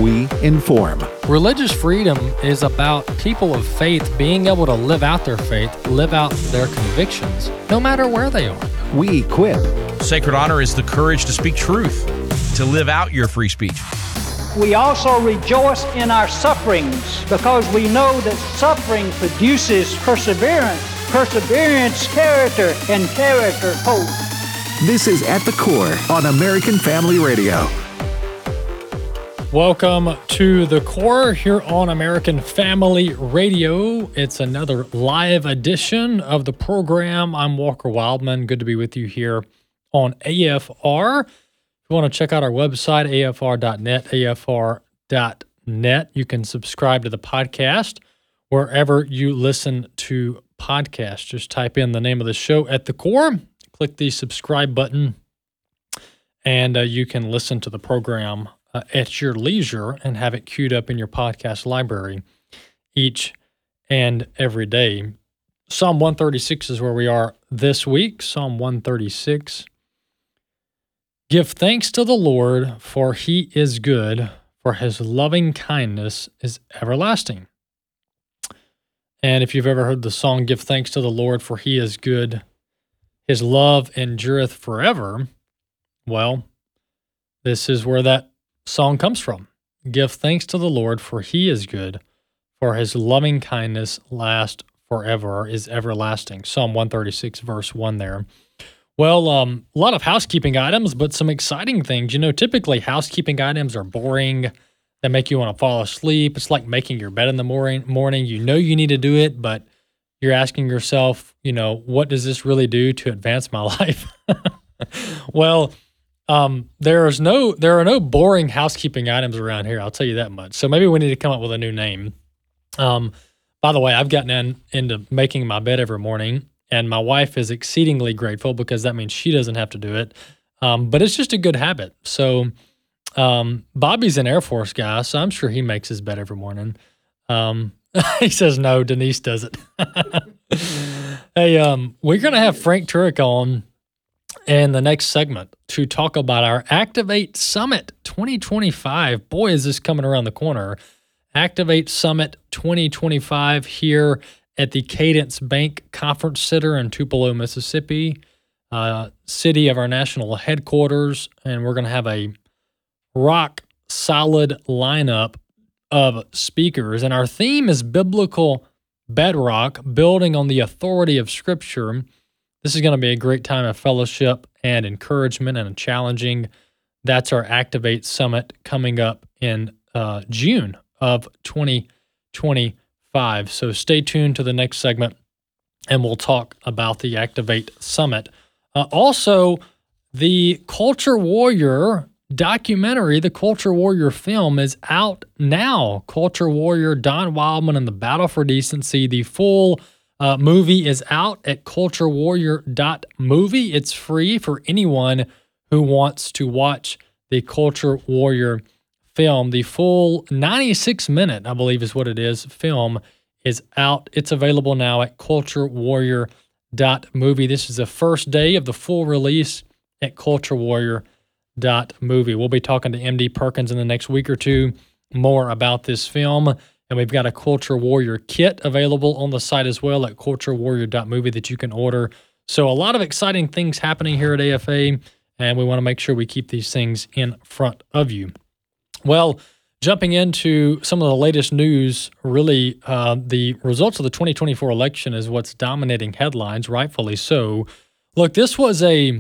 we inform. Religious freedom is about people of faith being able to live out their faith, live out their convictions, no matter where they are. We equip. Sacred honor is the courage to speak truth, to live out your free speech. We also rejoice in our sufferings because we know that suffering produces perseverance, perseverance, character, and character, hope. This is At the Core on American Family Radio. Welcome to The Core here on American Family Radio. It's another live edition of the program. I'm Walker Wildman. Good to be with you here on AFR. If you want to check out our website, afr.net, afr.net, you can subscribe to the podcast wherever you listen to podcasts. Just type in the name of the show, At the Core, click the subscribe button, and you can listen to the program at your leisure and have it queued up in your podcast library each and every day. Psalm 136 is where we are this week. Psalm 136. Give thanks to the Lord, for he is good, for his loving kindness is everlasting. And if you've ever heard the song, Give thanks to the Lord, for he is good, his love endureth forever, well, this is where that song comes from. Give thanks to the Lord, for he is good, for his loving kindness lasts forever, is everlasting. Psalm 136, verse 1 there. Well, a lot of housekeeping items, but some exciting things. You know, typically housekeeping items are boring. They make you want to fall asleep. It's like making your bed in the morning. You know you need to do it, but you're asking yourself, you know, what does this really do to advance my life? Well, there are no boring housekeeping items around here. I'll tell you that much. So maybe we need to come up with a new name. By the way, I've gotten into making my bed every morning, and my wife is exceedingly grateful because that means she doesn't have to do it. But it's just a good habit. So Bobby's an Air Force guy, so I'm sure he makes his bed every morning. He says no, Denise does it. Hey, we're going to have Frank Turek on in the next segment to talk about our Activate Summit 2025. Boy, is this coming around the corner. Activate Summit 2025 here at the Cadence Bank Conference Center in Tupelo, Mississippi, city of our national headquarters. And we're going to have a rock-solid lineup of speakers. And our theme is Biblical Bedrock, building on the authority of Scripture. This is going to be a great time of fellowship and encouragement and challenging. That's our Activate Summit coming up in June of 2025. So stay tuned to the next segment, and we'll talk about the Activate Summit. Also, the Culture Warrior documentary, the Culture Warrior film, is out now. Culture Warrior, Don Wildman and the Battle for Decency. The full movie is out at culturewarrior.movie. It's free for anyone who wants to watch the Culture Warrior film. The full 96-minute, I believe is what it is, film is out. It's available now at culturewarrior.movie. This is the first day of the full release at culturewarrior.movie. We'll be talking to MD Perkins in the next week or two more about this film. And we've got a Culture Warrior kit available on the site as well at culturewarrior.movie that you can order. So a lot of exciting things happening here at AFA, and we want to make sure we keep these things in front of you. Well, jumping into some of the latest news, really the results of the 2024 election is what's dominating headlines, rightfully so. Look, this was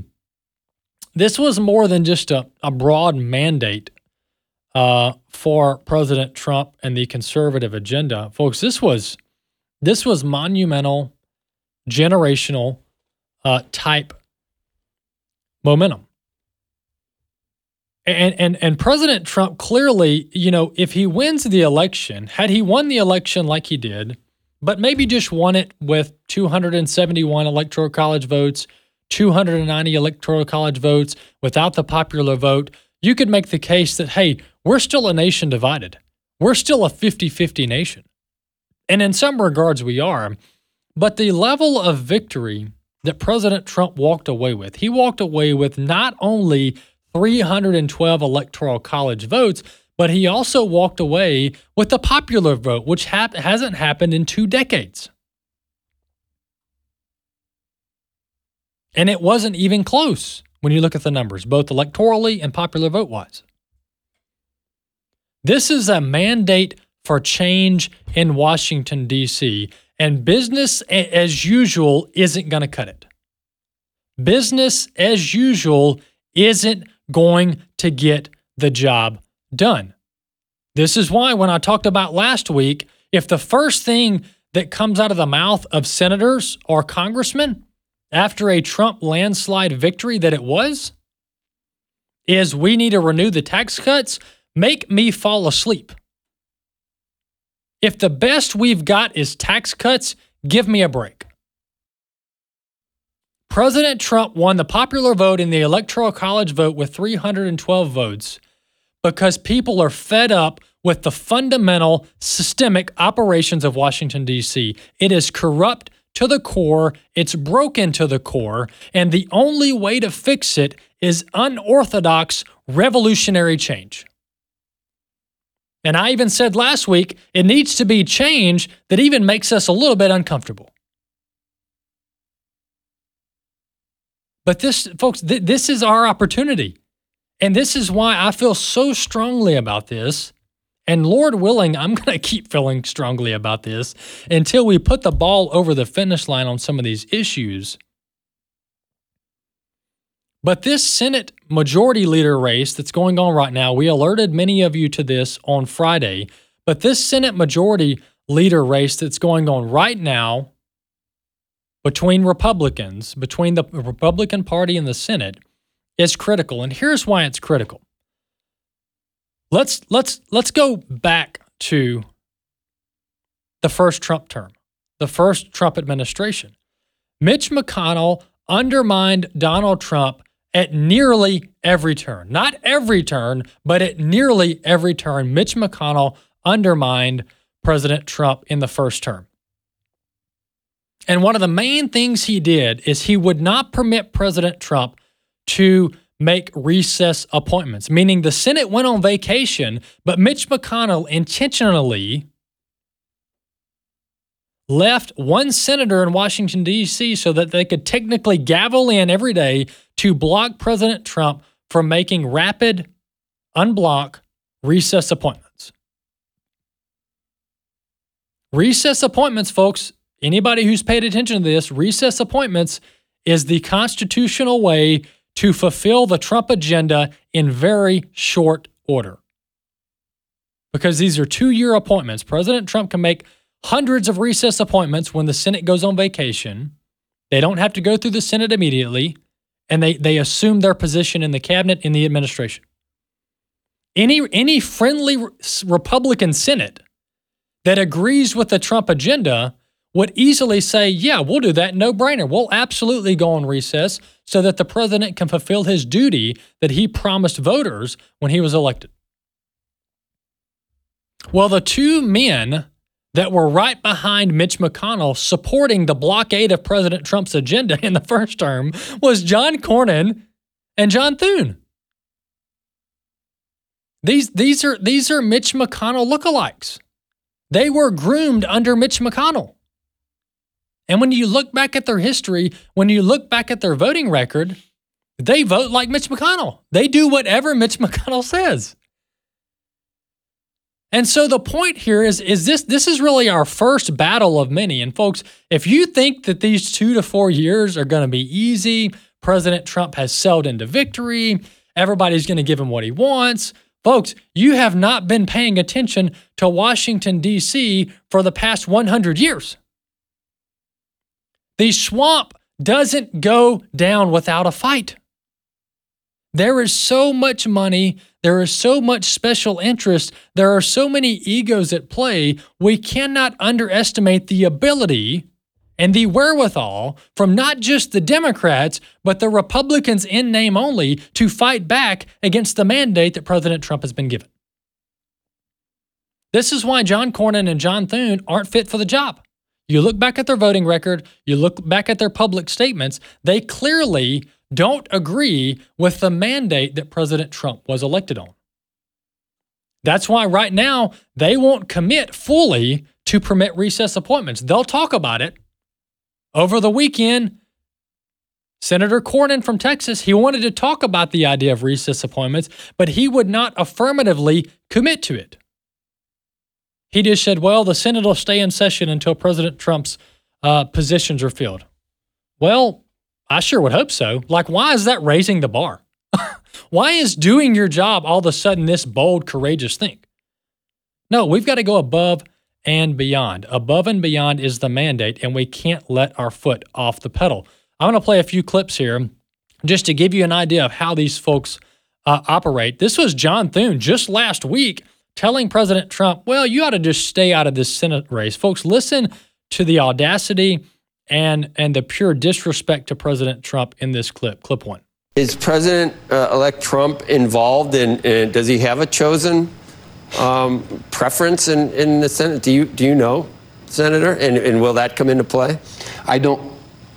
more than just a broad mandate for President Trump and the conservative agenda. Folks, this was monumental, generational type momentum. And President Trump clearly, you know, if he wins the election, had he won the election like he did, but maybe just won it with 271 electoral college votes, 290 electoral college votes without the popular vote, you could make the case that, hey, we're still a nation divided. We're still a 50-50 nation. And in some regards we are. But the level of victory that President Trump walked away with, he walked away with not only 312 electoral college votes, but he also walked away with the popular vote, which hasn't happened in 2 decades. And it wasn't even close when you look at the numbers, both electorally and popular vote-wise. This is a mandate for change in Washington, D.C., and business as usual isn't going to cut it. Business as usual isn't going to get the job done. This is why when I talked about last week, if the first thing that comes out of the mouth of senators or congressmen after a Trump landslide victory that it was, is we need to renew the tax cuts, make me fall asleep. If the best we've got is tax cuts, give me a break. President Trump won the popular vote in the Electoral College vote with 312 votes because people are fed up with the fundamental systemic operations of Washington, D.C. It is corrupt to the core, it's broken to the core, and the only way to fix it is unorthodox revolutionary change. And I even said last week, it needs to be change that even makes us a little bit uncomfortable. But this, folks, this is our opportunity. And this is why I feel so strongly about this. And Lord willing, I'm going to keep feeling strongly about this until we put the ball over the finish line on some of these issues. But this Senate Majority Leader race that's going on right now, we alerted many of you to this on Friday, but this Senate Majority Leader race that's going on right now between Republicans, between the Republican Party and the Senate, is critical. And here's why it's critical. Let's go back to the first Trump term, the first Trump administration. Mitch McConnell undermined Donald Trump at nearly every turn. Not every turn, but at nearly every turn, Mitch McConnell undermined President Trump in the first term. And one of the main things he did is he would not permit President Trump to make recess appointments, meaning the Senate went on vacation, but Mitch McConnell intentionally left one senator in Washington, D.C. so that they could technically gavel in every day to block President Trump from making rapid, unblock recess appointments. Recess appointments, folks, anybody who's paid attention to this, recess appointments is the constitutional way to fulfill the Trump agenda in very short order. Because these are 2-year appointments. President Trump can make hundreds of recess appointments when the Senate goes on vacation. They don't have to go through the Senate immediately, and they assume their position in the cabinet, in the administration. Any friendly Republican Senate that agrees with the Trump agenda would easily say, yeah, we'll do that, no brainer. We'll absolutely go on recess so that the president can fulfill his duty that he promised voters when he was elected. Well, the two men that were right behind Mitch McConnell supporting the blockade of President Trump's agenda in the first term was John Cornyn and John Thune. These are Mitch McConnell lookalikes. They were groomed under Mitch McConnell. And when you look back at their history, when you look back at their voting record, they vote like Mitch McConnell. They do whatever Mitch McConnell says. And so the point here is this is really our first battle of many. And folks, if you think that these 2 to 4 years are going to be easy, President Trump has sailed into victory, everybody's going to give him what he wants, folks, you have not been paying attention to Washington, D.C. for the past 100 years. The swamp doesn't go down without a fight. There is so much money, there is so much special interest, there are so many egos at play, we cannot underestimate the ability and the wherewithal from not just the Democrats, but the Republicans in name only to fight back against the mandate that President Trump has been given. This is why John Cornyn and John Thune aren't fit for the job. You look back at their voting record, you look back at their public statements, they clearly don't agree with the mandate that President Trump was elected on. That's why right now they won't commit fully to permit recess appointments. They'll talk about it. Over the weekend, Senator Cornyn from Texas, he wanted to talk about the idea of recess appointments, but he would not affirmatively commit to it. He just said, well, the Senate will stay in session until President Trump's positions are filled. Well, I sure would hope so. Like, why is that raising the bar? Why is doing your job all of a sudden this bold, courageous thing? No, we've got to go above and beyond. Above and beyond is the mandate, and we can't let our foot off the pedal. I'm going to play a few clips here just to give you an idea of how these folks operate. This was John Thune just last week telling President Trump, well, you ought to just stay out of this Senate race. Folks, listen to the audacity and the pure disrespect to President Trump in this clip. Clip 1. Is President-elect Trump involved in does he have a chosen preference in the Senate? Do you know, Senator? And will that come into play? I don't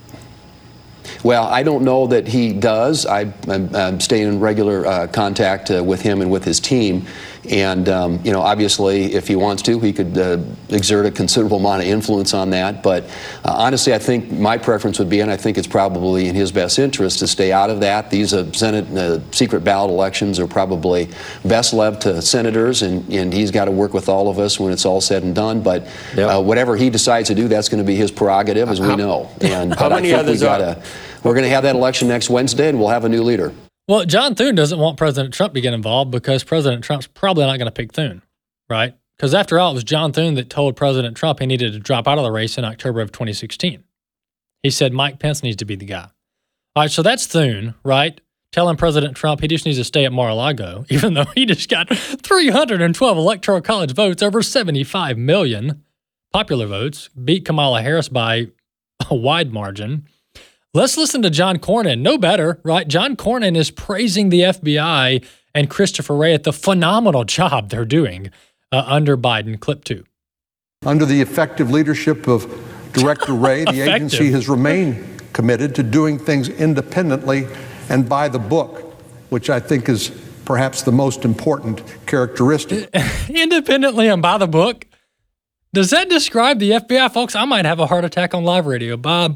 know that he does. I'm staying in regular contact with him and with his team. And, obviously, if he wants to, he could exert a considerable amount of influence on that. But honestly, I think my preference would be, and I think it's probably in his best interest, to stay out of that. These Senate secret ballot elections are probably best left to senators, and he's got to work with all of us when it's all said and done. But whatever he decides to do, that's going to be his prerogative, as we know. And how many others we're going to have that election next Wednesday, and we'll have a new leader. Well, John Thune doesn't want President Trump to get involved because President Trump's probably not going to pick Thune, right? Because after all, it was John Thune that told President Trump he needed to drop out of the race in October of 2016. He said Mike Pence needs to be the guy. All right, so that's Thune, right? Telling President Trump he just needs to stay at Mar-a-Lago, even though he just got 312 Electoral College votes, over 75 million popular votes, beat Kamala Harris by a wide margin. Let's listen to John Cornyn. No better, right? John Cornyn is praising the FBI and Christopher Wray at the phenomenal job they're doing under Biden. Clip 2. Under the effective leadership of Director Wray, the agency has remained committed to doing things independently and by the book, which I think is perhaps the most important characteristic. Independently and by the book? Does that describe the FBI, folks? I might have a heart attack on live radio.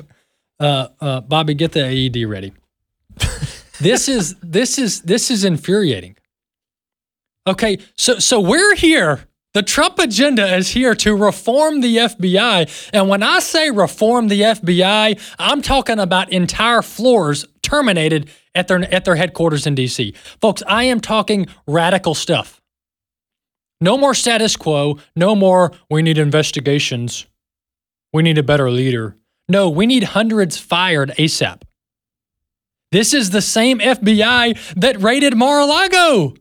Bobby, get the AED ready. This is infuriating. Okay, so we're here. The Trump agenda is here to reform the FBI. And when I say reform the FBI, I'm talking about entire floors terminated at their headquarters in D.C. Folks, I am talking radical stuff. No more status quo. No more, we need investigations. We need a better leader. No, we need hundreds fired ASAP. This is the same FBI that raided Mar-a-Lago.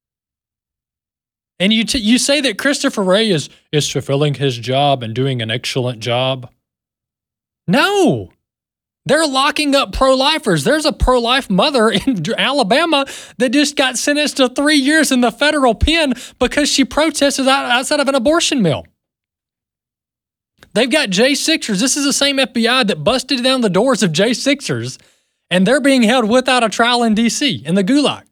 And you say that Christopher Wray is fulfilling his job and doing an excellent job. No. They're locking up pro-lifers. There's a pro-life mother in Alabama that just got sentenced to 3 years in the federal pen because she protested outside of an abortion mill. They've got J6ers. This is the same FBI that busted down the doors of J6ers, and they're being held without a trial in D.C., in the Gulag.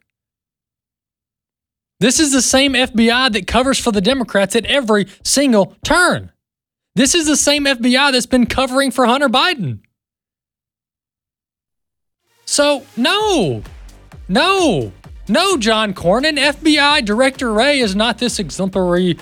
This is the same FBI that covers for the Democrats at every single turn. This is the same FBI that's been covering for Hunter Biden. So, no, John Cornyn. FBI Director Wray is not this exemplary,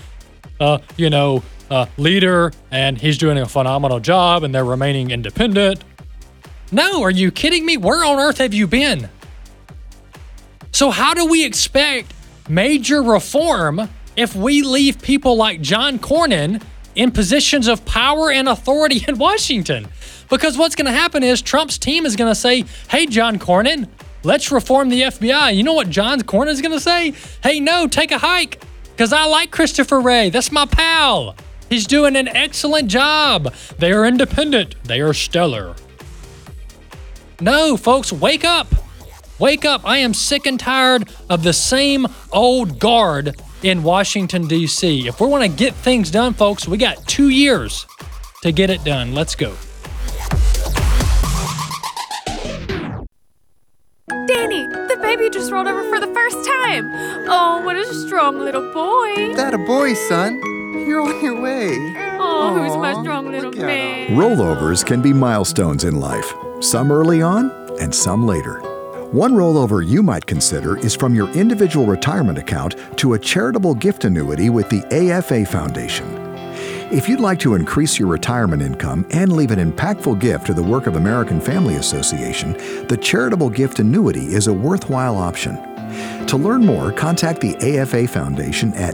leader, and he's doing a phenomenal job, and they're remaining independent. No, are you kidding me? Where on earth have you been? So how do we expect major reform if we leave people like John Cornyn in positions of power and authority in Washington? Because what's going to happen is Trump's team is going to say, hey, John Cornyn, let's reform the FBI. You know what John Cornyn is going to say? Hey, no, take a hike, because I like Christopher Wray. That's my pal. He's doing an excellent job. They are independent. They are stellar. No, folks, wake up. Wake up. I am sick and tired of the same old guard in Washington, D.C. If we want to get things done, folks, we got 2 years to get it done. Let's go. Danny, the baby just rolled over for the first time. Oh, what a strong little boy. That a boy, son? You're on your way. Oh, who's my strong little man? Rollovers can be milestones in life, some early on and some later. One rollover you might consider is from your individual retirement account to a charitable gift annuity with the AFA Foundation. If you'd like to increase your retirement income and leave an impactful gift to the work of American Family Association, the charitable gift annuity is a worthwhile option. To learn more, contact the AFA Foundation at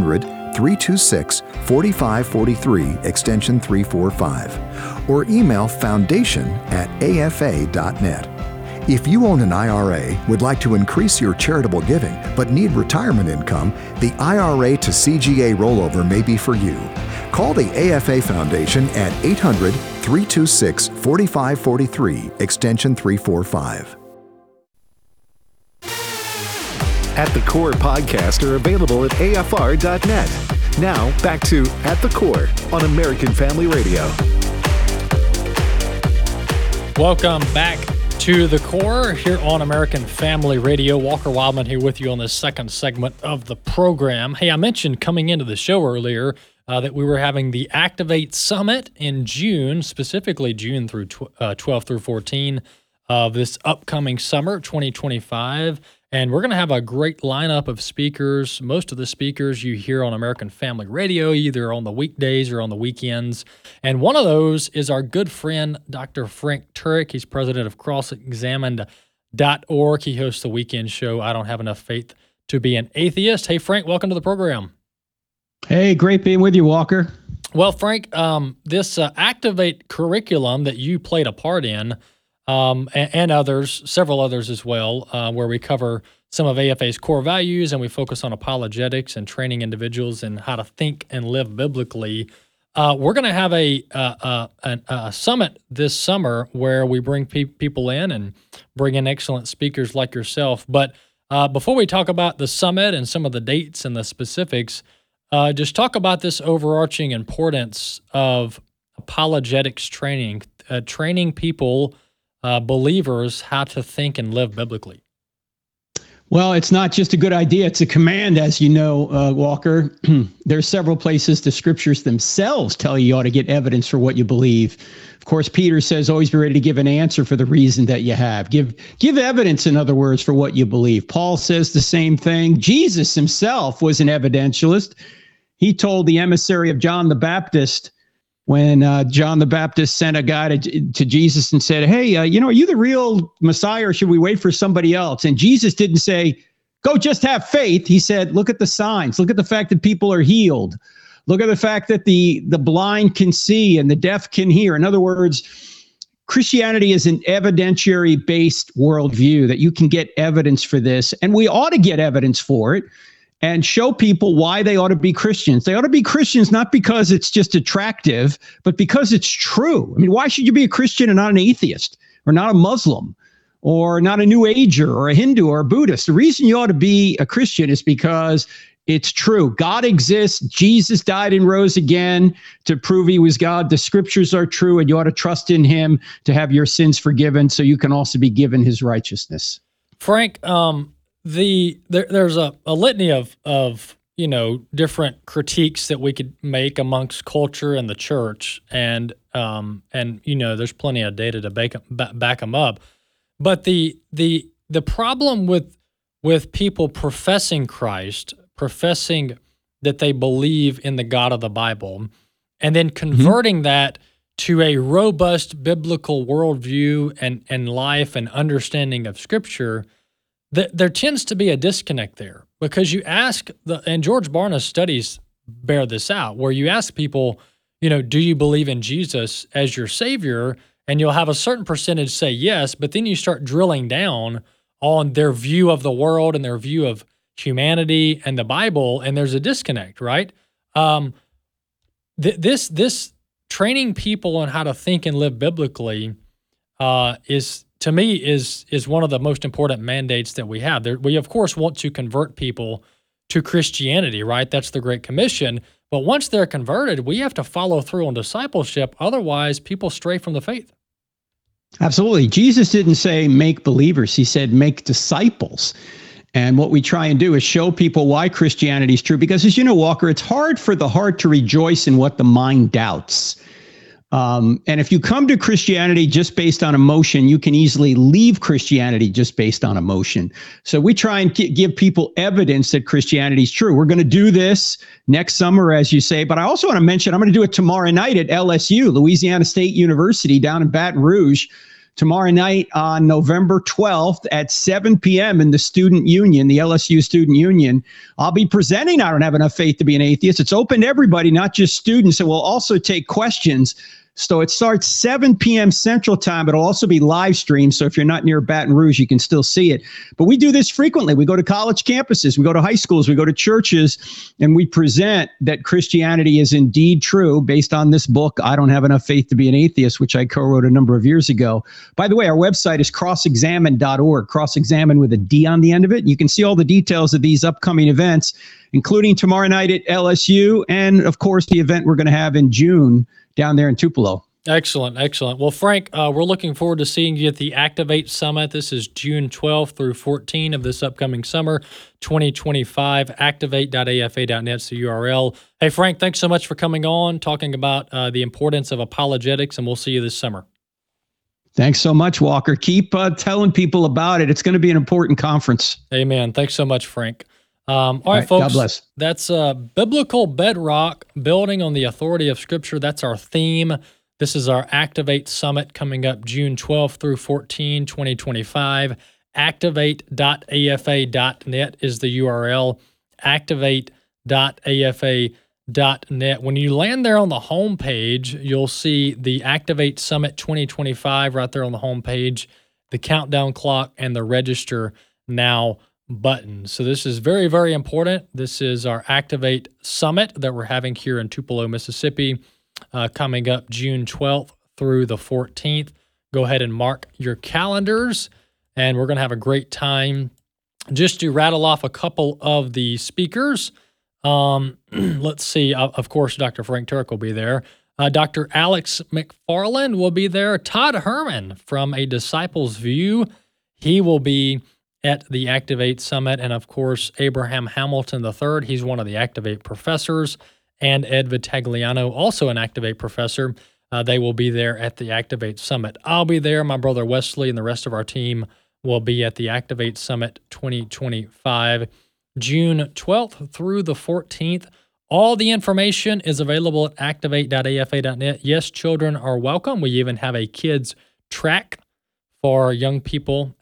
800-326-4543, extension 345, or email foundation@afa.net. If you own an IRA, would like to increase your charitable giving, but need retirement income, the IRA to CGA rollover may be for you. Call the AFA Foundation at 800-326-4543, extension 345. At the Core podcasts are available at afr.net. Now, back to At the Core on American Family Radio. Welcome back to The Core here on American Family Radio. Walker Wildman here with you on the second segment of the program. Hey, I mentioned coming into the show earlier that we were having the Activate Summit in June, specifically June through 12 through 14 of this upcoming summer, 2025. And we're going to have a great lineup of speakers. Most of the speakers you hear on American Family Radio, either on the weekdays or on the weekends. And one of those is our good friend, Dr. Frank Turek. He's president of CrossExamined.org. He hosts the weekend show, I Don't Have Enough Faith to Be an Atheist. Hey, Frank, welcome to the program. Hey, great being with you, Walker. Well, Frank, this Activate curriculum that you played a part in, and others, several others as well, where we cover some of AFA's core values and we focus on apologetics and training individuals in how to think and live biblically. We're going to have a summit this summer where we bring people in and bring in excellent speakers like yourself. But before we talk about the summit and some of the dates and the specifics, just talk about this overarching importance of apologetics training, training people, believers, how to think and live biblically. Well, it's not just a good idea. It's a command, as you know, Walker. There's several places the scriptures themselves tell you ought to get evidence for what you believe. Of course, Peter says, always be ready to give an answer for the reason that you have. Give evidence, in other words, for what you believe. Paul says the same thing. Jesus himself was an evidentialist. He told the emissary of John the Baptist, when John the Baptist sent a guy to Jesus and said, hey, are you the real Messiah or should we wait for somebody else? And Jesus didn't say, go just have faith. He said, look at the signs. Look at the fact that people are healed. Look at the fact that the blind can see and the deaf can hear. In other words, Christianity is an evidentiary-based worldview that you can get evidence for this, and we ought to get evidence for it and show people why they ought to be Christians. They ought to be Christians not because it's just attractive, but because it's true. I mean, why should you be a Christian and not an atheist or not a Muslim or not a New Ager or a Hindu or a Buddhist? The reason you ought to be a Christian is because it's true. God exists. Jesus died and rose again to prove he was God. The scriptures are true, and you ought to trust in him to have your sins forgiven so you can also be given his righteousness. Frank, there's a litany of different critiques that we could make amongst culture and the church, and there's plenty of data to back them up. But the problem with people professing Christ, professing that they believe in the God of the Bible, and then converting that to a robust biblical worldview and life and understanding of Scripture, there tends to be a disconnect there, because you ask, and George Barna's studies bear this out, where you ask people, do you believe in Jesus as your Savior? And you'll have a certain percentage say yes, but then you start drilling down on their view of the world and their view of humanity and the Bible, and there's a disconnect, right? This training people on how to think and live biblically is one of the most important mandates that we have. We, of course, want to convert people to Christianity, right? That's the Great Commission. But once they're converted, we have to follow through on discipleship. Otherwise, people stray from the faith. Absolutely. Jesus didn't say make believers. He said make disciples. And what we try and do is show people why Christianity is true. Because as you know, Walker, it's hard for the heart to rejoice in what the mind doubts. And if you come to Christianity just based on emotion, you can easily leave Christianity just based on emotion. So we try and give people evidence that Christianity is true. We're going to do this next summer, as you say. But I also want to mention, I'm going to do it tomorrow night at LSU, Louisiana State University down in Baton Rouge. Tomorrow night on November 12th at 7 p.m. in the Student Union, the LSU Student Union. I'll be presenting I Don't Have Enough Faith to Be an Atheist. It's open to everybody, not just students, and we'll also take questions. So it starts 7 p.m. Central Time. It'll also be live streamed. So if you're not near Baton Rouge, you can still see it. But we do this frequently. We go to college campuses, we go to high schools, we go to churches, and we present that Christianity is indeed true based on this book, I Don't Have Enough Faith to Be an Atheist, which I co-wrote a number of years ago. By the way, our website is crossexamine.org, cross-examine with a D on the end of it. You can see all the details of these upcoming events, including tomorrow night at LSU, and of course, the event we're going to have in June down there in Tupelo. Excellent, excellent. Well, Frank, we're looking forward to seeing you at the Activate Summit. This is June 12th through 14 of this upcoming summer, 2025. Activate.afa.net is the URL. Hey, Frank, thanks so much for coming on, talking about the importance of apologetics, and we'll see you this summer. Thanks so much, Walker. Keep telling people about it. It's going to be an important conference. Amen. Thanks so much, Frank. All right, folks. God bless. That's Biblical Bedrock, Building on the Authority of Scripture. That's our theme. This is our Activate Summit coming up June 12th through 14, 2025. Activate.afa.net is the URL. Activate.afa.net. When you land there on the homepage, you'll see the Activate Summit 2025 right there on the homepage, the countdown clock, and the Register Now button. So this is very, very important. This is our Activate Summit that we're having here in Tupelo, Mississippi, coming up June 12th through the 14th. Go ahead and mark your calendars, and we're going to have a great time. Just to rattle off a couple of the speakers, let's see. Of course, Dr. Frank Turek will be there. Dr. Alex McFarland will be there. Todd Herman from A Disciple's View, he will be at the Activate Summit. And of course, Abraham Hamilton III, he's one of the Activate professors, and Ed Vitagliano, also an Activate professor. They will be there at the Activate Summit. I'll be there. My brother Wesley and the rest of our team will be at the Activate Summit 2025, June 12th through the 14th. All the information is available at activate.afa.net. Yes, children are welcome. We even have a kids track for young people,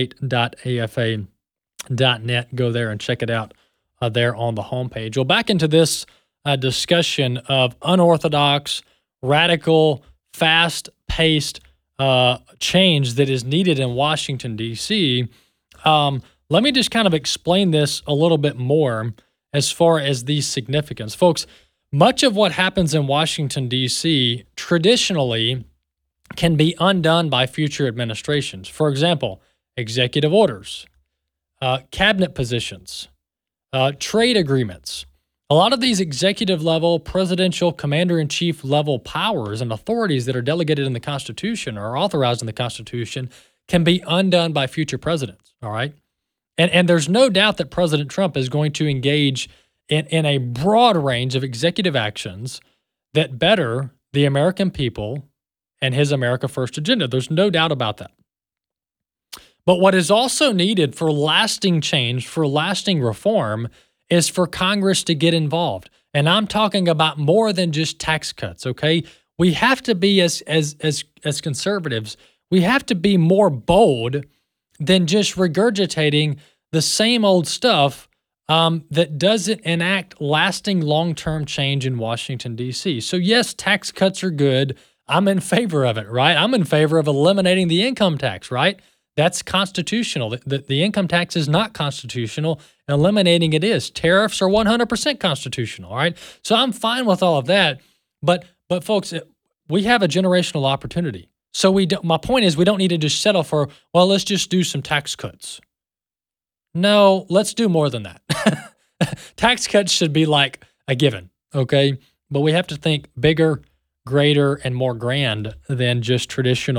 activate.afa.net. Go there and check it out there on the homepage. Well, back into this discussion of unorthodox, radical, fast-paced change that is needed in Washington, D.C., let me just kind of explain this a little bit more as far as the significance. Folks, much of what happens in Washington, D.C. traditionally can be undone by future administrations. For example, executive orders, cabinet positions, trade agreements. A lot of these executive level, presidential, commander-in-chief level powers and authorities that are delegated in the Constitution or authorized in the Constitution can be undone by future presidents, all right? And there's no doubt that President Trump is going to engage in a broad range of executive actions that better the American people and his America First agenda. There's no doubt about that. But what is also needed for lasting change, for lasting reform, is for Congress to get involved. And I'm talking about more than just tax cuts, okay? We have to be, as conservatives, we have to be more bold than just regurgitating the same old stuff that doesn't enact lasting long-term change in Washington, D.C. So yes, tax cuts are good. I'm in favor of it, right? I'm in favor of eliminating the income tax, right? That's constitutional. The income tax is not constitutional. Eliminating it is. Tariffs are 100% constitutional, all right? So I'm fine with all of that. But folks, we have a generational opportunity. So my point is we don't need to just settle for, well, let's just do some tax cuts. No, let's do more than that. Tax cuts should be like a given, okay? But we have to think bigger, greater, and more grand than just traditional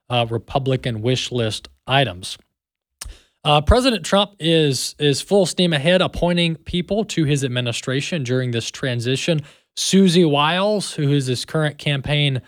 Republican wish list items. President Trump is full steam ahead appointing people to his administration during this transition. Susie Wiles, who is his current campaign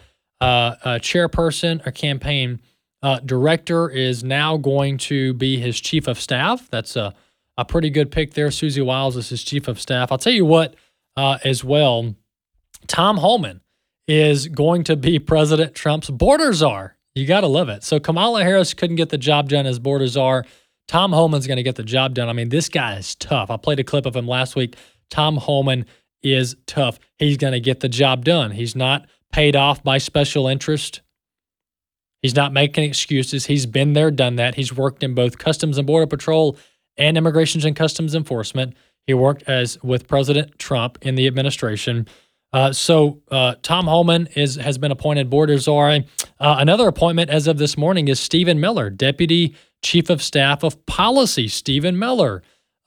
chairperson or campaign director, is now going to be his chief of staff. That's a pretty good pick there. Susie Wiles is his chief of staff. I'll tell you what, as well, Tom Homan is going to be President Trump's border czar. You got to love it. So Kamala Harris couldn't get the job done as border czar. Tom Homan's going to get the job done. I mean, this guy is tough. I played a clip of him last week. Tom Homan is tough. He's going to get the job done. He's not paid off by special interest. He's not making excuses. He's been there, done that. He's worked in both Customs and Border Patrol and Immigration and Customs Enforcement. He worked with President Trump in the administration. So Tom Homan has been appointed border czar. Another appointment as of this morning is Stephen Miller, Deputy Chief of Staff of Policy. Stephen Miller,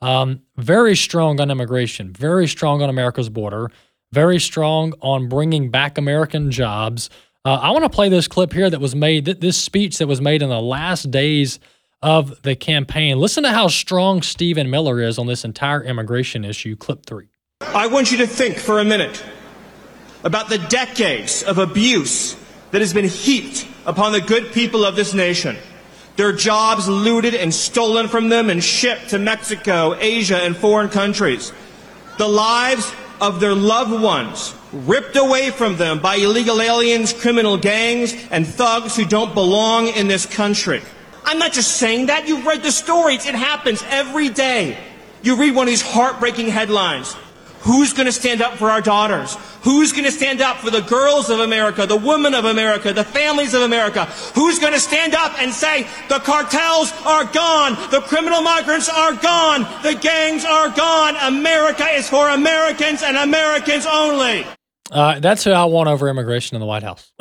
very strong on immigration, very strong on America's border, very strong on bringing back American jobs. I want to play this clip here that was made, this speech that was made in the last days of the campaign. Listen to how strong Stephen Miller is on this entire immigration issue. Clip 3. I want you to think for a minute about the decades of abuse that has been heaped upon the good people of this nation. Their jobs looted and stolen from them and shipped to Mexico, Asia, and foreign countries. The lives of their loved ones ripped away from them by illegal aliens, criminal gangs, and thugs who don't belong in this country. I'm not just saying that. You've read the stories. It happens every day. You read one of these heartbreaking headlines. Who's going to stand up for our daughters? Who's going to stand up for the girls of America, the women of America, the families of America? Who's going to stand up and say the cartels are gone, the criminal migrants are gone, the gangs are gone, America is for Americans and Americans only? That's who I want over immigration in the White House.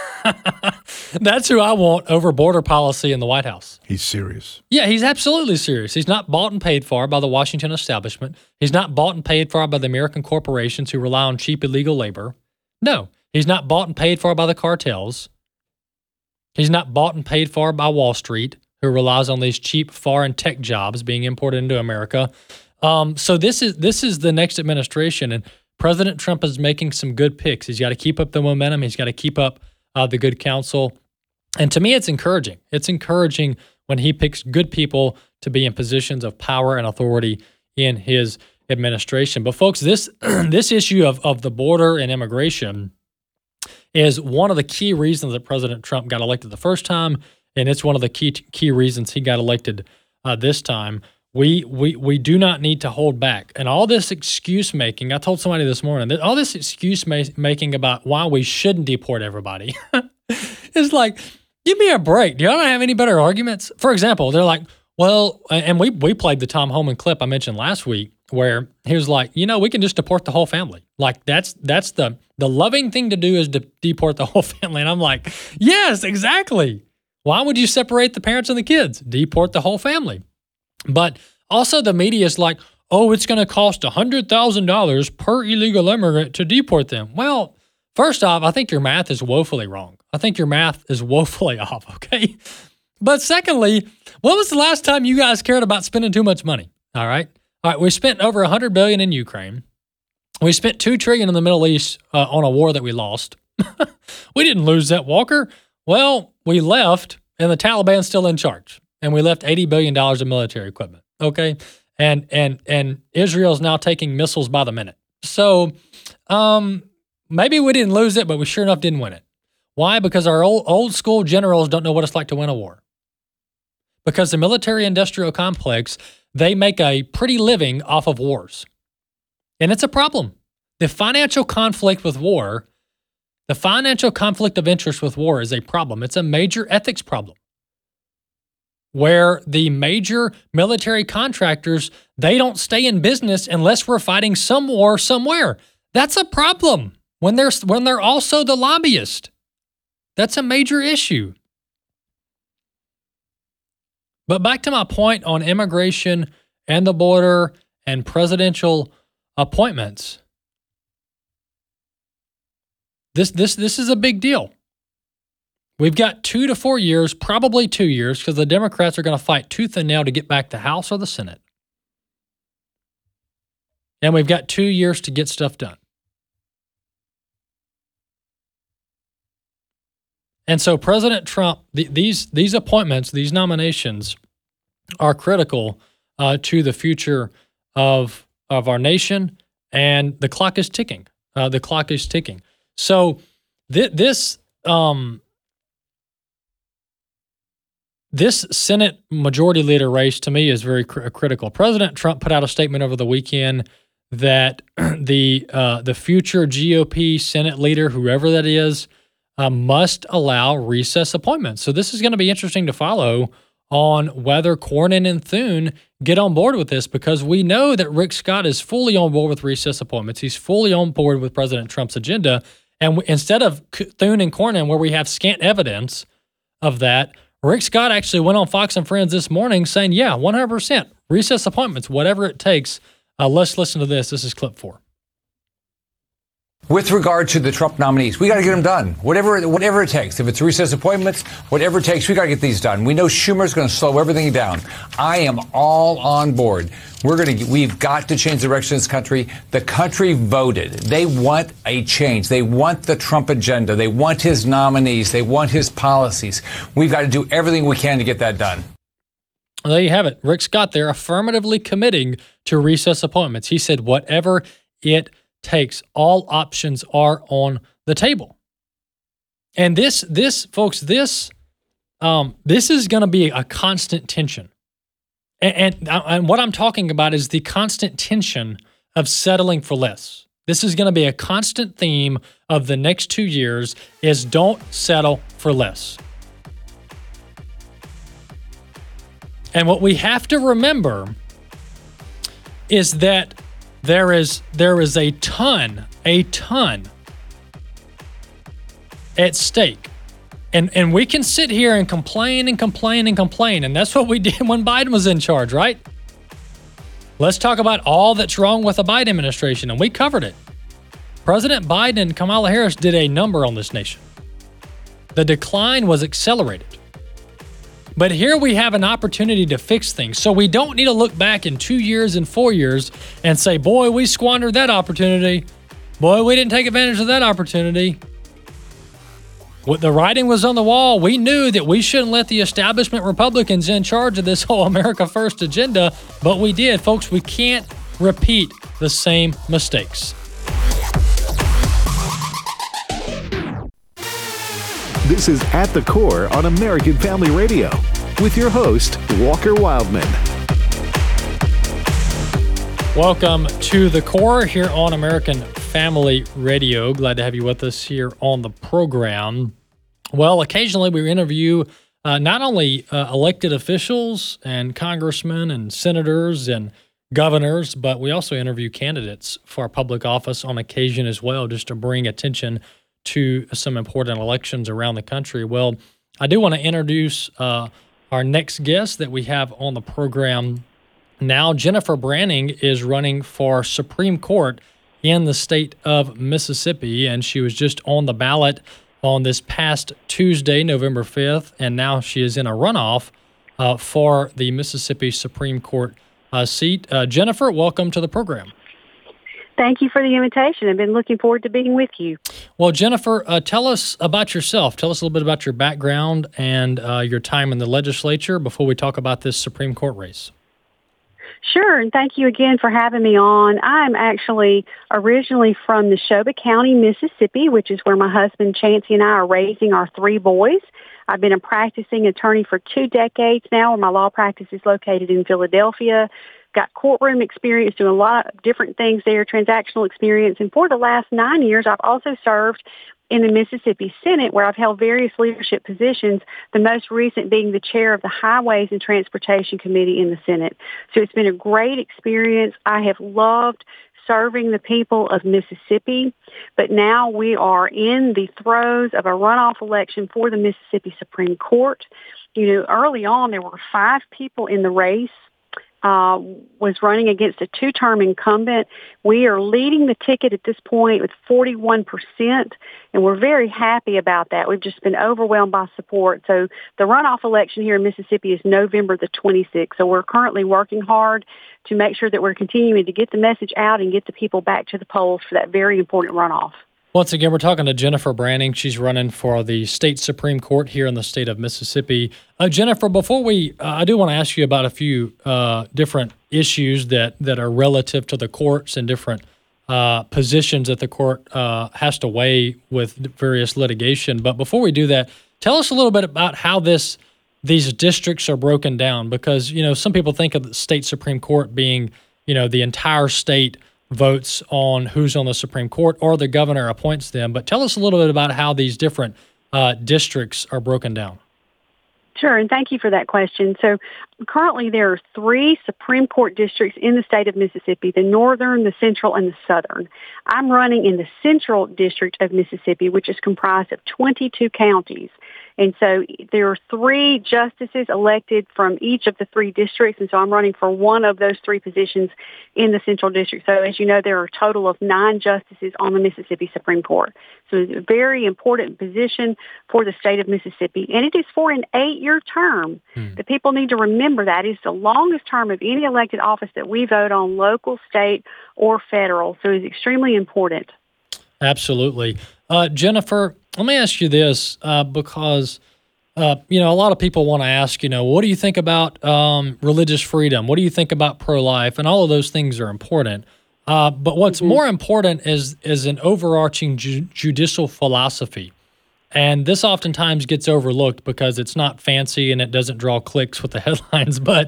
That's who I want over border policy in the White House. He's serious. Yeah, he's absolutely serious. He's not bought and paid for by the Washington establishment. He's not bought and paid for by the American corporations who rely on cheap illegal labor. No, he's not bought and paid for by the cartels. He's not bought and paid for by Wall Street, who relies on these cheap foreign tech jobs being imported into America. So this is the next administration, and President Trump is making some good picks. He's got to keep up the momentum. He's got to keep up the good counsel. And to me, it's encouraging. It's encouraging when he picks good people to be in positions of power and authority in his administration. But folks, this issue of the border and immigration is one of the key reasons that President Trump got elected the first time, and it's one of the key reasons he got elected this time. We do not need to hold back. And all this excuse making, I told somebody this morning, that all this excuse making about why we shouldn't deport everybody is like, give me a break. Do y'all not have any better arguments? For example, they're like, well, and we played the Tom Homan clip I mentioned last week where he was like, we can just deport the whole family. Like that's the loving thing to do is to deport the whole family. And I'm like, yes, exactly. Why would you separate the parents and the kids? Deport the whole family. But also the media is like, oh, it's going to cost $100,000 per illegal immigrant to deport them. Well, first off, I think your math is woefully wrong. I think your math is woefully off, okay? But secondly, when was the last time you guys cared about spending too much money? All right, we spent over $100 billion in Ukraine. We spent $2 trillion in the Middle East on a war that we lost. We didn't lose that, Walker. Well, we left, and the Taliban's still in charge. And we left $80 billion of military equipment, okay? And Israel's now taking missiles by the minute. So maybe we didn't lose it, but we sure enough didn't win it. Why? Because our old school generals don't know what it's like to win a war. Because the military-industrial complex, they make a pretty living off of wars. And it's a problem. The financial conflict with war, the financial conflict of interest with war is a problem. It's a major ethics problem, where the major military contractors, they don't stay in business unless we're fighting some war somewhere. That's a problem when they're also the lobbyist. That's a major issue. But back to my point on immigration and the border and presidential appointments. This is a big deal. We've got 2 to 4 years, probably 2 years, because the Democrats are going to fight tooth and nail to get back the House or the Senate. And we've got 2 years to get stuff done. And so President Trump, these appointments, these nominations are critical to the future of our nation, and the clock is ticking. The clock is ticking. So this Senate Majority Leader race, to me, is very critical. President Trump put out a statement over the weekend that the future GOP Senate leader, whoever that is, must allow recess appointments. So this is going to be interesting to follow on whether Cornyn and Thune get on board with this, because we know that Rick Scott is fully on board with recess appointments. He's fully on board with President Trump's agenda. And instead of Thune and Cornyn, where we have scant evidence of that, Rick Scott actually went on Fox and Friends this morning saying, yeah, 100%, recess appointments, whatever it takes. Let's listen to this. This is clip 4. With regard to the Trump nominees, we got to get them done. Whatever it takes. If it's recess appointments, whatever it takes, we got to get these done. We know Schumer's going to slow everything down. I am all on board. We've got to change the direction of this country. The country voted. They want a change. They want the Trump agenda. They want his nominees. They want his policies. We've got to do everything we can to get that done. Well, there you have it. Rick Scott there affirmatively committing to recess appointments. He said whatever it takes, all options are on the table. And this folks, this is going to be a constant tension. And what I'm talking about is the constant tension of settling for less. This is going to be a constant theme of the next 2 years, is don't settle for less. And what we have to remember is that there is a ton at stake. And we can sit here and complain, and that's what we did when Biden was in charge, right? Let's talk about all that's wrong with the Biden administration, and we covered it. President Biden and Kamala Harris did a number on this nation. The decline was accelerated. But here we have an opportunity to fix things. So we don't need to look back in 2 years and 4 years and say, boy, we squandered that opportunity. Boy, we didn't take advantage of that opportunity. The writing was on the wall. We knew that we shouldn't let the establishment Republicans in charge of this whole America First agenda, but we did. Folks, we can't repeat the same mistakes. This is At the Core on American Family Radio with your host, Walker Wildman. Welcome to The Core here on American Family Radio. Glad to have you with us here on the program. Well, occasionally we interview not only elected officials and congressmen and senators and governors, but we also interview candidates for public office on occasion as well, just to bring attention to some important elections around the country. Well, I do want to introduce our next guest that we have on the program now. Jennifer Branning is running for Supreme Court in the state of Mississippi, and she was just on the ballot on this past Tuesday, November 5th, and now she is in a runoff for the Mississippi Supreme Court seat. Jennifer, welcome to the program. Thank you for the invitation. I've been looking forward to being with you. Well, Jennifer, tell us about yourself. Tell us a little bit about your background and your time in the legislature before we talk about this Supreme Court race. Sure, and thank you again for having me on. I'm actually originally from Neshoba County, Mississippi, which is where my husband Chancey and I are raising our 3 boys. I've been a practicing attorney for 2 decades now, and my law practice is located in Philadelphia. Got courtroom experience, doing a lot of different things there, transactional experience. And for the last 9 years, I've also served in the Mississippi Senate, where I've held various leadership positions, the most recent being the chair of the Highways and Transportation Committee in the Senate. So it's been a great experience. I have loved serving the people of Mississippi, but now we are in the throes of a runoff election for the Mississippi Supreme Court. You know, early on, there were 5 people in the race. was running against a 2-term incumbent. We are leading the ticket at this point with 41%, and we're very happy about that. We've just been overwhelmed by support. So the runoff election here in Mississippi is November the 26th. So we're currently working hard to make sure that we're continuing to get the message out and get the people back to the polls for that very important runoff. Once again, we're talking to Jennifer Branning. She's running for the state Supreme Court here in the state of Mississippi. Jennifer, before I do want to ask you about a few different issues that are relative to the courts and different positions that the court has to weigh with various litigation. But before we do that, tell us a little bit about how these districts are broken down, because, some people think of the state Supreme Court being, the entire state votes on who's on the Supreme Court or the governor appoints them. But tell us a little bit about how these different districts are broken down. Sure, and thank you for that question. So currently there are 3 Supreme Court districts in the state of Mississippi, the northern, the central, and the southern. I'm running in the central district of Mississippi, which is comprised of 22 counties. And so there are 3 justices elected from each of the 3 districts, and so I'm running for one of those 3 positions in the Central District. So as you know, there are a total of 9 justices on the Mississippi Supreme Court. So it's a very important position for the state of Mississippi, and it is for an 8-year term. The people need to remember that. It's the longest term of any elected office that we vote on, local, state, or federal. So it's extremely important. Absolutely. Jennifer, let me ask you this, because, a lot of people want to ask, what do you think about religious freedom? What do you think about pro-life? And all of those things are important. But what's more important is an overarching judicial philosophy. And this oftentimes gets overlooked because it's not fancy and it doesn't draw clicks with the headlines. But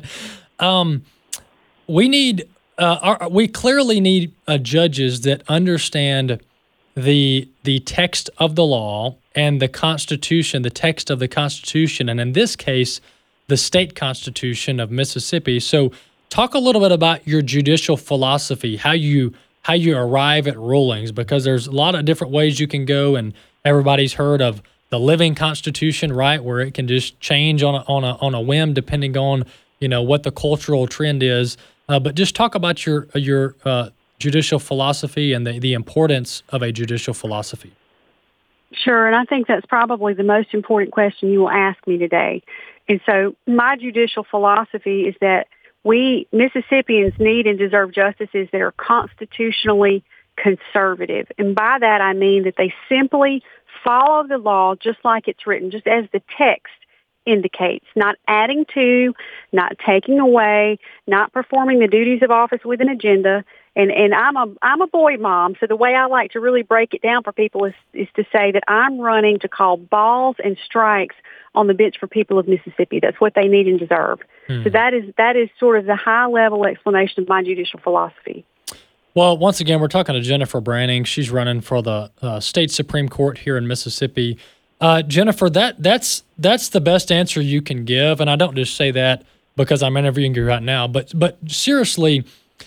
we clearly need judges that understand the text of the law and the Constitution, the text of the Constitution, and in this case, the state constitution of Mississippi. So talk a little bit about your judicial philosophy, how you arrive at rulings, because there's a lot of different ways you can go, and everybody's heard of the living Constitution, right, where it can just change on a whim depending on, what the cultural trend is. But just talk about your judicial philosophy and the importance of a judicial philosophy. Sure, and I think that's probably the most important question you will ask me today. And so my judicial philosophy is that we Mississippians need and deserve justices that are constitutionally conservative. And by that I mean that they simply follow the law just like it's written, just as the text indicates, not adding to, not taking away, not performing the duties of office with an agenda. And I'm a boy mom, so the way I like to really break it down for people is to say that I'm running to call balls and strikes on the bench for people of Mississippi. That's what they need and deserve. So that is sort of the high-level explanation of my judicial philosophy. Well, once again, we're talking to Jennifer Branning. She's running for the state Supreme Court here in Mississippi. Jennifer, that's the best answer you can give, and I don't just say that because I'm interviewing you right now, but seriously,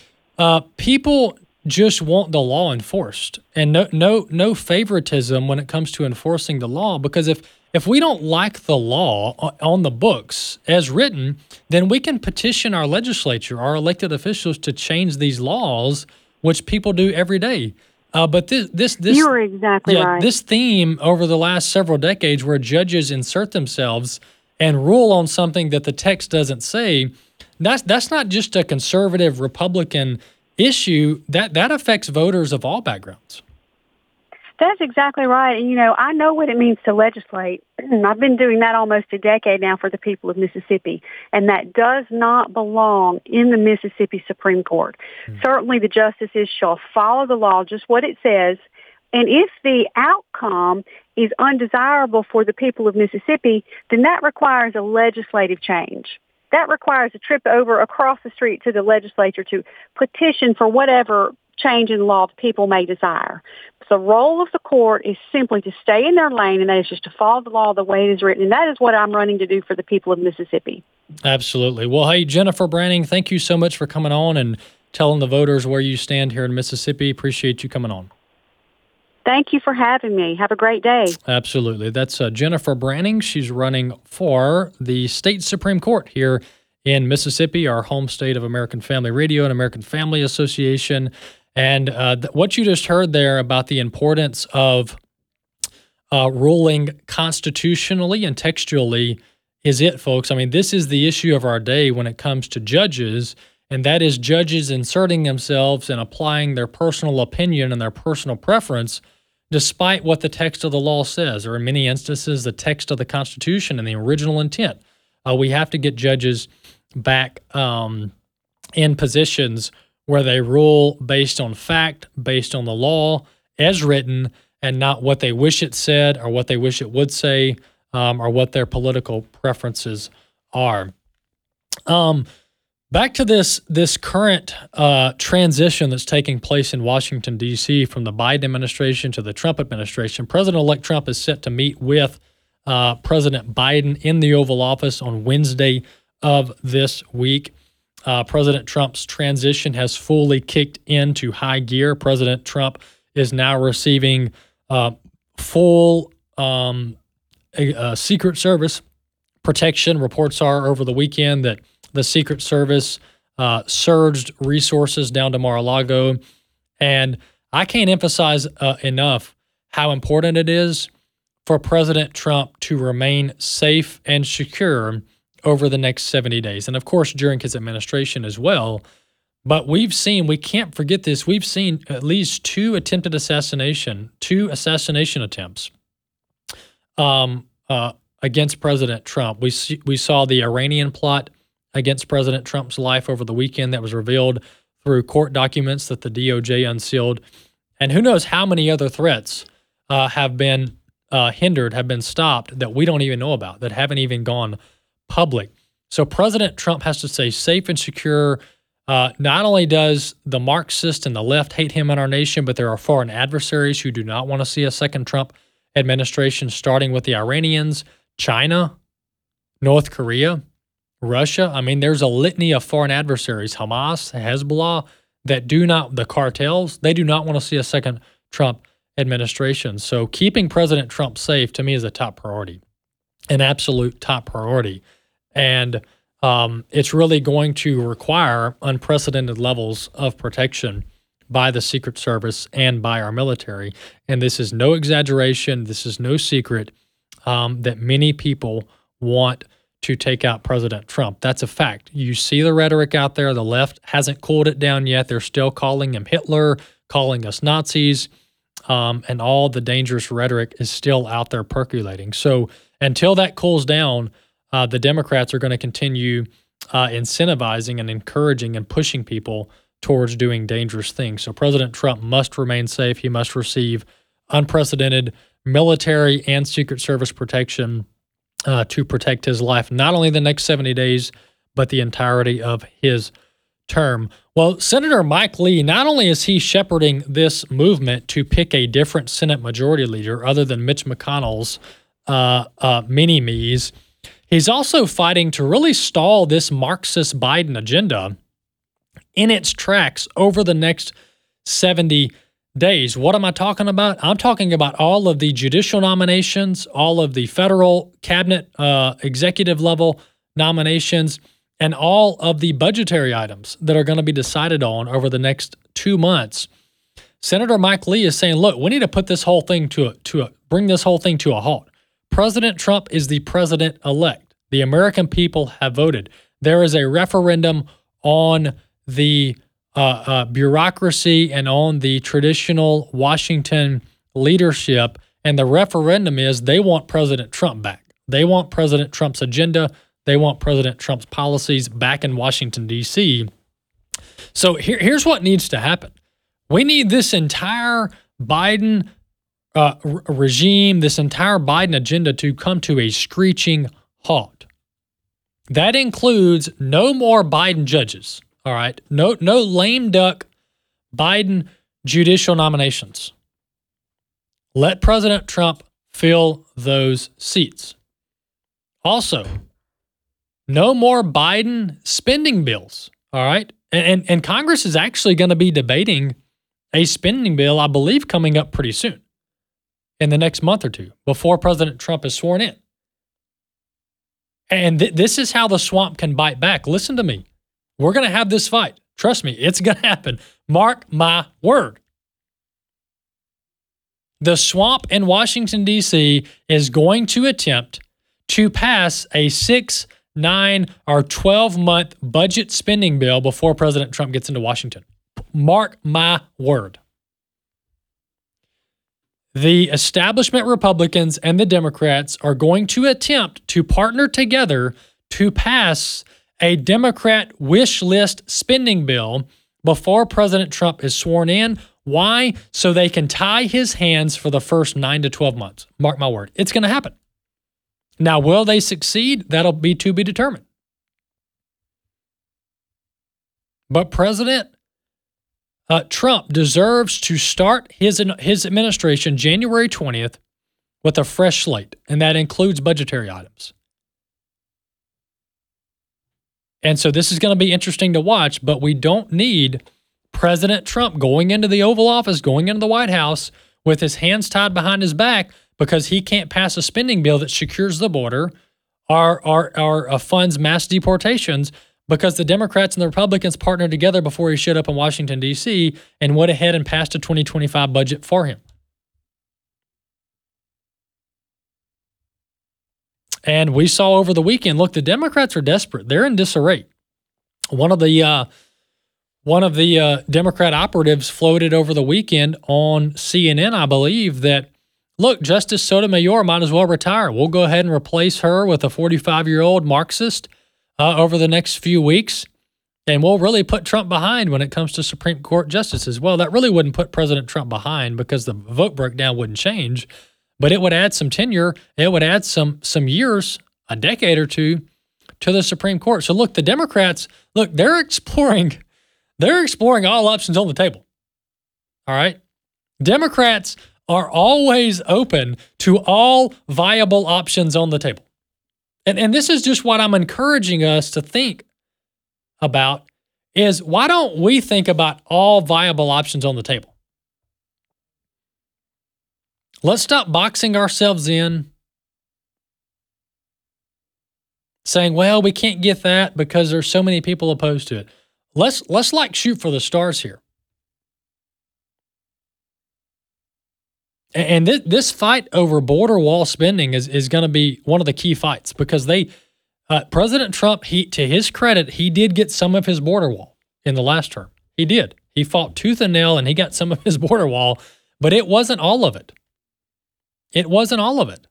people just want the law enforced, and no favoritism when it comes to enforcing the law, because if we don't like the law on the books as written, then we can petition our legislature, our elected officials, to change these laws, which people do every day. But this you are exactly right. This theme over the last several decades, where judges insert themselves and rule on something that the text doesn't say, that's not just a conservative Republican issue. That affects voters of all backgrounds. That's exactly right. And, I know what it means to legislate. I've been doing that almost a decade now for the people of Mississippi, and that does not belong in the Mississippi Supreme Court. Certainly the justices shall follow the law, just what it says, and if the outcome is undesirable for the people of Mississippi, then that requires a legislative change. That requires a trip over across the street to the legislature to petition for whatever change in law the people may desire. The role of the court is simply to stay in their lane, and that is just to follow the law the way it is written. And that is what I'm running to do for the people of Mississippi. Absolutely. Well, hey, Jennifer Branning, thank you so much for coming on and telling the voters where you stand here in Mississippi. Appreciate you coming on. Thank you for having me. Have a great day. Absolutely. That's Jennifer Branning. She's running for the state Supreme Court here in Mississippi, our home state of American Family Radio and American Family Association. And what you just heard there about the importance of ruling constitutionally and textually is it, folks. I mean, this is the issue of our day when it comes to judges, and that is judges inserting themselves and applying their personal opinion and their personal preference despite what the text of the law says, or in many instances, the text of the Constitution and the original intent. We have to get judges back in positions where they rule based on fact, based on the law as written, and not what they wish it said or what they wish it would say, or what their political preferences are. Back to this current transition that's taking place in Washington, D.C. from the Biden administration to the Trump administration. President-elect Trump is set to meet with President Biden in the Oval Office on Wednesday of this week. President Trump's transition has fully kicked into high gear. President Trump is now receiving full Secret Service protection. Reports are over the weekend that the Secret Service surged resources down to Mar-a-Lago. And I can't emphasize enough how important it is for President Trump to remain safe and secure over the next 70 days. And of course, during his administration as well. But we can't forget this, we've seen at least two assassination attempts against President Trump. We saw the Iranian plot against President Trump's life over the weekend that was revealed through court documents that the DOJ unsealed. And who knows how many other threats have been hindered, have been stopped that we don't even know about, that haven't even gone public. So President Trump has to stay safe and secure. Not only does the Marxist and the left hate him in our nation, but there are foreign adversaries who do not want to see a second Trump administration, starting with the Iranians, China, North Korea, Russia. I mean, there's a litany of foreign adversaries, Hamas, Hezbollah, the cartels, they do not want to see a second Trump administration. So keeping President Trump safe, to me, is a top priority, an absolute top priority. And it's really going to require unprecedented levels of protection by the Secret Service and by our military. And this is no exaggeration. This is no secret that many people want to take out President Trump. That's a fact. You see the rhetoric out there. The left hasn't cooled it down yet. They're still calling him Hitler, calling us Nazis, and all the dangerous rhetoric is still out there percolating. So until that cools down, the Democrats are going to continue incentivizing and encouraging and pushing people towards doing dangerous things. So President Trump must remain safe. He must receive unprecedented military and Secret Service protection to protect his life, not only the next 70 days, but the entirety of his term. Well, Senator Mike Lee, not only is he shepherding this movement to pick a different Senate Majority Leader other than Mitch McConnell's mini-me's, he's also fighting to really stall this Marxist Biden agenda in its tracks over the next 70 days. What am I talking about? I'm talking about all of the judicial nominations, all of the federal cabinet executive level nominations, and all of the budgetary items that are going to be decided on over the next 2 months. Senator Mike Lee is saying, look, we need to put this whole thing bring this whole thing to a halt. President Trump is the president-elect. The American people have voted. There is a referendum on the bureaucracy and on the traditional Washington leadership, and the referendum is they want President Trump back. They want President Trump's agenda. They want President Trump's policies back in Washington, D.C. So here's what needs to happen. We need this entire Biden regime, this entire Biden agenda to come to a screeching halt. That includes no more Biden judges. All right. No lame duck Biden judicial nominations. Let President Trump fill those seats. Also, no more Biden spending bills. All right. And Congress is actually going to be debating a spending bill, I believe, coming up pretty soon in the next month or two before President Trump is sworn in. And this is how the swamp can bite back. Listen to me. We're going to have this fight. Trust me, it's going to happen. Mark my word. The swamp in Washington, D.C. is going to attempt to pass a 6, 9, or 12-month budget spending bill before President Trump gets into Washington. Mark my word. The establishment Republicans and the Democrats are going to attempt to partner together to pass a Democrat wish list spending bill before President Trump is sworn in. Why? So they can tie his hands for the first 9 to 12 months. Mark my word. It's going to happen. Now, will they succeed? That'll be to be determined. But President Trump deserves to start his administration January 20th with a fresh slate, and that includes budgetary items. And so this is going to be interesting to watch, but we don't need President Trump going into the Oval Office, going into the White House with his hands tied behind his back because he can't pass a spending bill that secures the border or funds mass deportations because the Democrats and the Republicans partnered together before he showed up in Washington, D.C. and went ahead and passed a 2025 budget for him. And we saw over the weekend, look, the Democrats are desperate. They're in disarray. One of the Democrat operatives floated over the weekend on CNN, I believe, that, look, Justice Sotomayor might as well retire. We'll go ahead and replace her with a 45-year-old Marxist over the next few weeks, and we'll really put Trump behind when it comes to Supreme Court justices. Well, that really wouldn't put President Trump behind because the vote breakdown wouldn't change, but it would add some tenure. It would add some years, a decade or two, to the Supreme Court. So look, the Democrats, look, they're exploring all options on the table. All right? Democrats are always open to all viable options on the table. And this is just what I'm encouraging us to think about is why don't we think about all viable options on the table? Let's stop boxing ourselves in, saying, well, we can't get that because there's so many people opposed to it. Let's shoot for the stars here. And this fight over border wall spending is going to be one of the key fights because President Trump, to his credit, he did get some of his border wall in the last term. He did. He fought tooth and nail and he got some of his border wall, but it wasn't all of it. It wasn't all of it.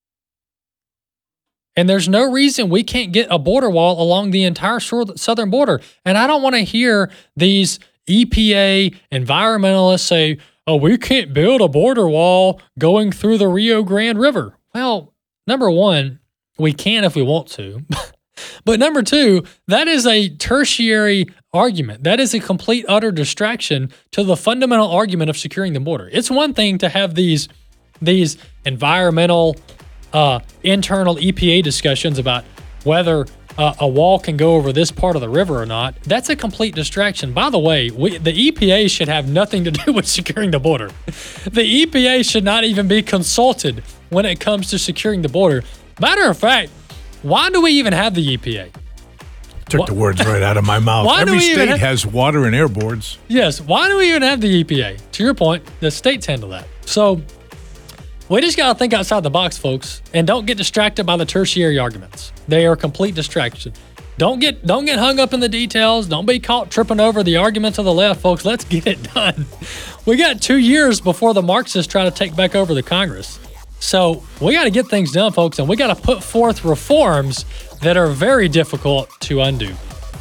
And there's no reason we can't get a border wall along the entire southern border. And I don't want to hear these EPA environmentalists say, oh, we can't build a border wall going through the Rio Grande River. Well, number one, we can if we want to. But number two, that is a tertiary argument. That is a complete, utter distraction to the fundamental argument of securing the border. It's one thing to have these environmental, internal EPA discussions about whether a wall can go over this part of the river or not. That's a complete distraction. By the way, the EPA should have nothing to do with securing the border. The EPA should not even be consulted when it comes to securing the border. Matter of fact, why do we even have the EPA? Took the words right out of my mouth. Every state has water and air boards. Yes. Why do we even have the EPA? To your point, the states handle that. So we just got to think outside the box, folks, and don't get distracted by the tertiary arguments. They are a complete distraction. Don't get hung up in the details. Don't be caught tripping over the arguments of the left, folks. Let's get it done. We got 2 years before the Marxists try to take back over the Congress. So we got to get things done, folks, and we got to put forth reforms that are very difficult to undo.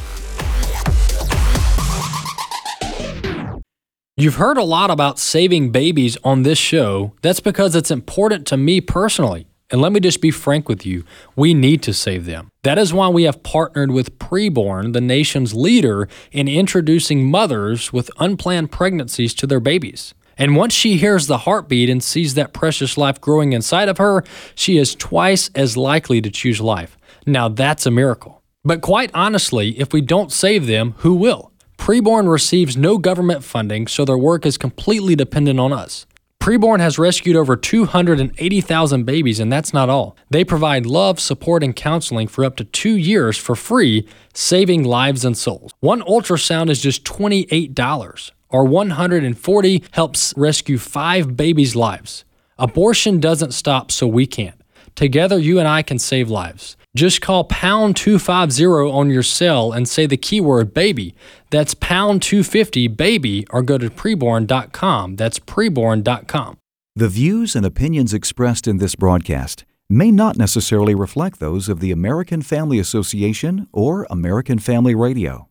You've heard a lot about saving babies on this show. That's because it's important to me personally. And let me just be frank with you, we need to save them. That is why we have partnered with Preborn, the nation's leader in introducing mothers with unplanned pregnancies to their babies. And once she hears the heartbeat and sees that precious life growing inside of her, she is twice as likely to choose life. Now that's a miracle. But quite honestly, if we don't save them, who will? Preborn receives no government funding, so their work is completely dependent on us. Preborn has rescued over 280,000 babies, and that's not all. They provide love, support, and counseling for up to 2 years for free, saving lives and souls. One ultrasound is just $28, or $140 helps rescue 5 babies' lives. Abortion doesn't stop, so we can't. Together, you and I can save lives. Just call pound 250 on your cell and say the keyword baby. That's pound 250 baby, or go to preborn.com. That's preborn.com. The views and opinions expressed in this broadcast may not necessarily reflect those of the American Family Association or American Family Radio.